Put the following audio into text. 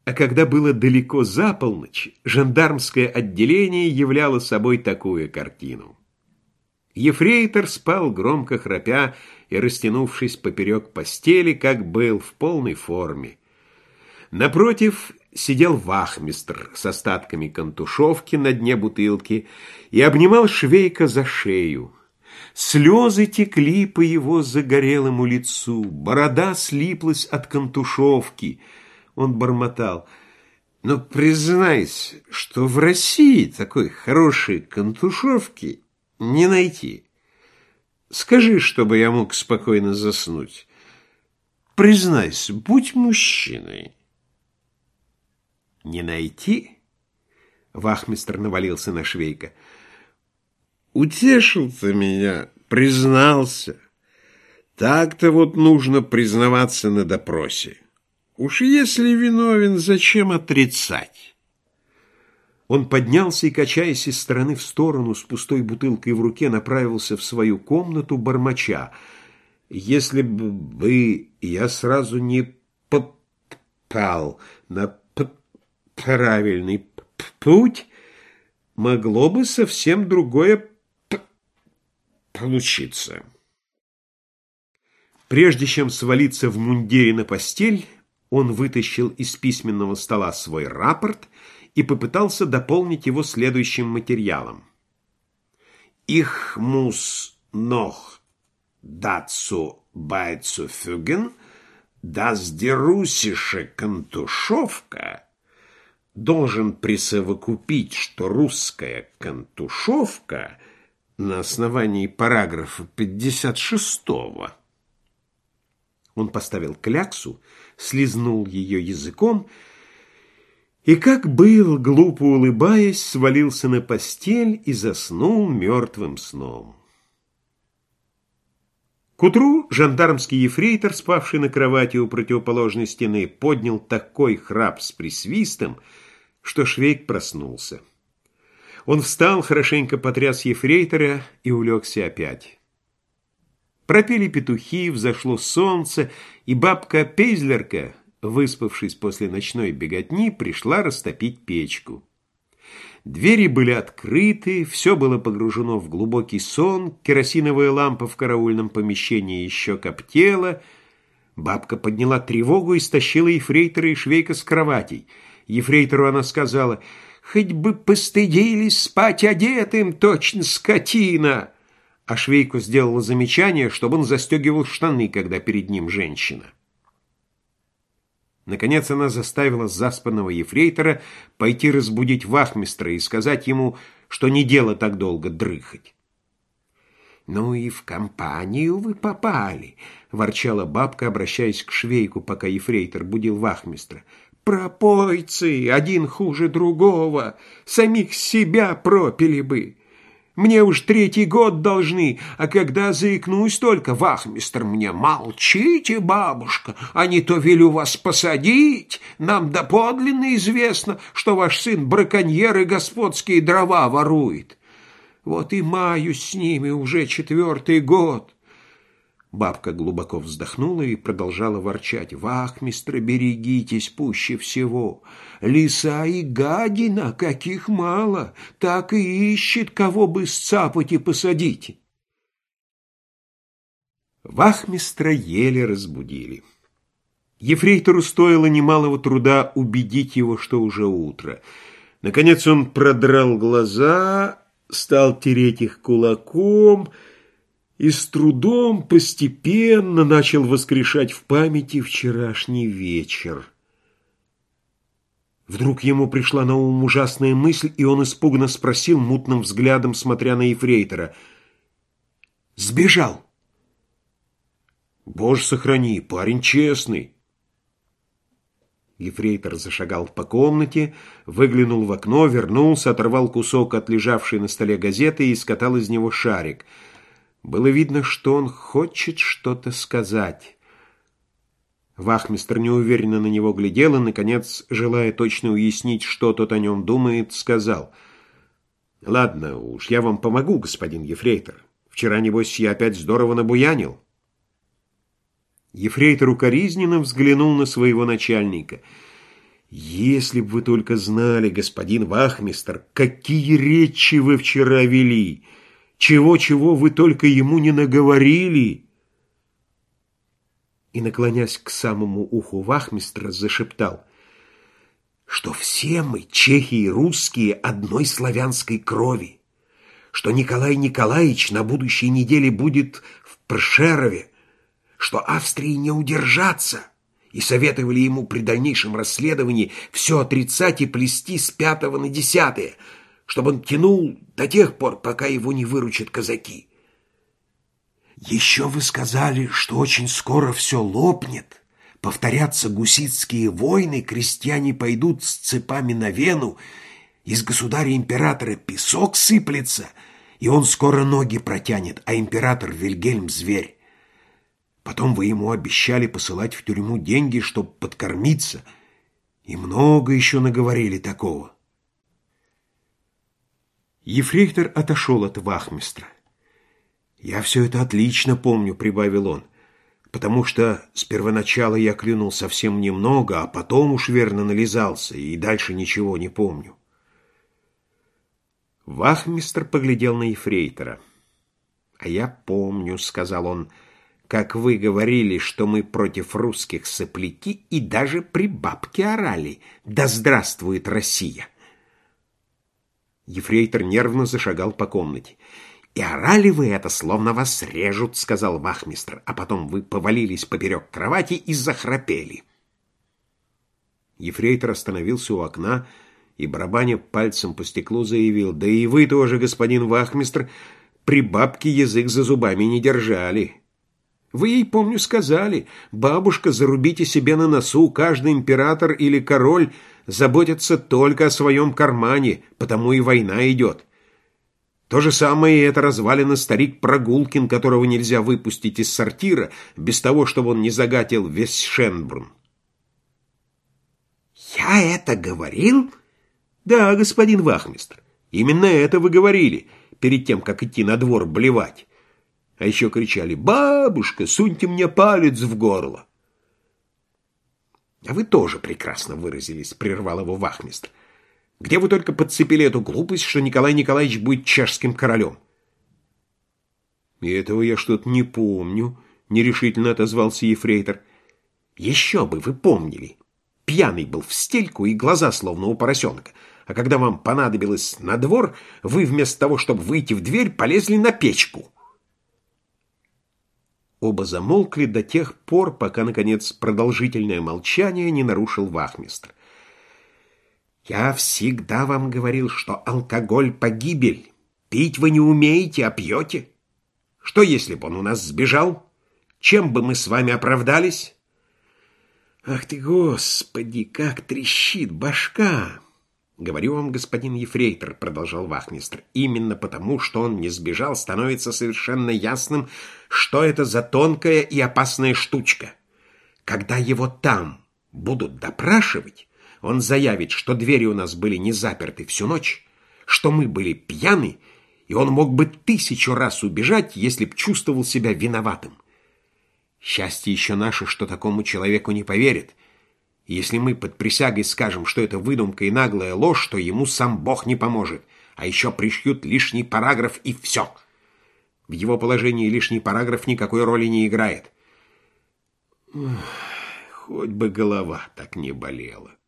А когда было далеко за полночь, жандармское отделение являло собой такую картину. Ефрейтор спал, громко храпя и растянувшись поперек постели, как был, в полной форме. Напротив сидел вахмистр с остатками кантушовки на дне бутылки и обнимал Швейка за шею. Слезы текли по его загорелому лицу, борода слиплась от кантушовки. Он бормотал: «Но признайся, что в России такой хорошей кантушовки не найти. Скажи, чтобы я мог спокойно заснуть. Признайся, будь мужчиной». «Не найти?» Вахмистр навалился на Швейка. «Утешил ты меня, признался. Так-то вот нужно признаваться на допросе. Уж если виновен, зачем отрицать?» Он поднялся и, качаясь из стороны в сторону, с пустой бутылкой в руке, направился в свою комнату, бормоча: «Если бы я сразу не попал на правильный путь, могло бы совсем другое получиться». Прежде чем свалиться в мундире на постель, он вытащил из письменного стола свой рапорт и попытался дополнить его следующим материалом. «Ich muss noch dazu beizufügen, dass die russische Кантушовка...» Должен присовокупить, что русская кантушовка на основании параграфа 56-го. Он поставил кляксу, слизнул ее языком и, как был, глупо улыбаясь, свалился на постель и заснул мертвым сном. К утру жандармский ефрейтор, спавший на кровати у противоположной стены, поднял такой храп с присвистом, что Швейк проснулся. Он встал, хорошенько потряс ефрейтора и улегся опять. Пропели петухи, взошло солнце, и бабка Пейзлерка, выспавшись после ночной беготни, пришла растопить печку. Двери были открыты, все было погружено в глубокий сон, керосиновая лампа в караульном помещении еще коптела. Бабка подняла тревогу и стащила ефрейтора и Швейка с кроватей. Ефрейтору она сказала: «Хоть бы постыдились спать одетым, точно скотина!» А Швейку сделала замечание, чтобы он застегивал штаны, когда перед ним женщина. Наконец она заставила заспанного ефрейтора пойти разбудить вахмистра и сказать ему, что не дело так долго дрыхать. «Ну и в компанию вы попали», — ворчала бабка, обращаясь к Швейку, пока ефрейтор будил вахмистра. «Пропойцы, один хуже другого, самих себя пропили бы. Мне уж 3-й год должны, а когда заикнусь только, вахмистр мне: молчите, бабушка, а не то велю вас посадить. Нам доподлинно известно, что ваш сын браконьер и господские дрова ворует. Вот и маюсь с ними уже 4-й год». Бабка глубоко вздохнула и продолжала ворчать: «Вахмистра, берегитесь пуще всего. Лиса и гадина, каких мало, так и ищет, кого бы сцапать и посадить». Вахмистра еле разбудили. Ефрейтору стоило немалого труда убедить его, что уже утро. Наконец он продрал глаза, стал тереть их кулаком и с трудом постепенно начал воскрешать в памяти вчерашний вечер. Вдруг ему пришла на ум ужасная мысль, и он испуганно спросил, мутным взглядом смотря на ефрейтора: «Сбежал?» «Боже сохрани, парень честный». Ефрейтор зашагал по комнате, выглянул в окно, вернулся, оторвал кусок от лежавшей на столе газеты и скатал из него шарик. Было видно, что он хочет что-то сказать. Вахмистр неуверенно на него глядел и, наконец, желая точно уяснить, что тот о нем думает, сказал: «Ладно уж, я вам помогу, господин ефрейтор. Вчера, небось, я опять здорово набуянил». Ефрейтор укоризненно взглянул на своего начальника. Если бы вы только знали, господин вахмистр, какие речи вы вчера вели, чего-чего вы только ему не наговорили!» И, наклонясь к самому уху вахмистра, зашептал, что все мы, чехи и русские, одной славянской крови, что Николай Николаевич на будущей неделе будет в Пршерове, что Австрии не удержаться, и советовали ему при дальнейшем расследовании все отрицать и плести с 5 на 10, чтобы он тянул до тех пор, пока его не выручат казаки. Еще вы сказали, что очень скоро все лопнет, повторятся гуситские войны, крестьяне пойдут с цепами на Вену, из государя-императора песок сыплется, и он скоро ноги протянет, а император Вильгельм зверь. Потом вы ему обещали посылать в тюрьму деньги, чтобы подкормиться, и много еще наговорили такого. Ефрейтор отошел от вахмистра. «Я все это отлично помню», — прибавил он, «потому что с первоначала я клюнул совсем немного, а потом уж верно нализался, и дальше ничего не помню». Вахмистр поглядел на ефрейтора. «А я помню», — сказал он, — «как вы говорили, что мы против русских сопляки и даже при бабке орали: да здравствует Россия!» Ефрейтор нервно зашагал по комнате. «И орали вы это, словно вас режут», — сказал вахмистр, «а потом вы повалились поперек кровати и захрапели». Ефрейтор остановился у окна и, барабаня пальцем по стеклу, заявил: «Да и вы тоже, господин вахмистр, при бабке язык за зубами не держали. Вы ей, помню, сказали: бабушка, зарубите себе на носу, каждый император или король заботится только о своем кармане, потому и война идет. То же самое и это развалина старик Прогулкин, которого нельзя выпустить из сортира без того, чтобы он не загатил весь Шенбрунн». «Я это говорил?» «Да, господин вахмистр, именно это вы говорили перед тем, как идти на двор блевать. А еще кричали: бабушка, суньте мне палец в горло». «А вы тоже прекрасно выразились», — прервал его вахмистр. «Где вы только подцепили эту глупость, что Николай Николаевич будет чешским королем?» «И этого я что-то не помню», — нерешительно отозвался ефрейтор. «Еще бы вы помнили. Пьяный был в стельку и глаза словно у поросенка. А когда вам понадобилось на двор, вы вместо того, чтобы выйти в дверь, полезли на печку». Оба замолкли до тех пор, пока, наконец, продолжительное молчание не нарушил вахмистр. «Я всегда вам говорил, что алкоголь — погибель. Пить вы не умеете, а пьете. Что, если бы он у нас сбежал? Чем бы мы с вами оправдались?» «Ах ты, Господи, как трещит башка!» «Говорю вам, господин ефрейтор, — продолжал вахмистр, — именно потому, что он не сбежал, становится совершенно ясным, что это за тонкая и опасная штучка. Когда его там будут допрашивать, он заявит, что двери у нас были не заперты всю ночь, что мы были пьяны, и он мог бы 1000 раз убежать, если б чувствовал себя виноватым. Счастье еще наше, что такому человеку не поверят. И если мы под присягой скажем, что это выдумка и наглая ложь, то ему сам Бог не поможет, а еще пришьют лишний параграф, и все. В его положении лишний параграф никакой роли не играет. Хоть бы голова так не болела».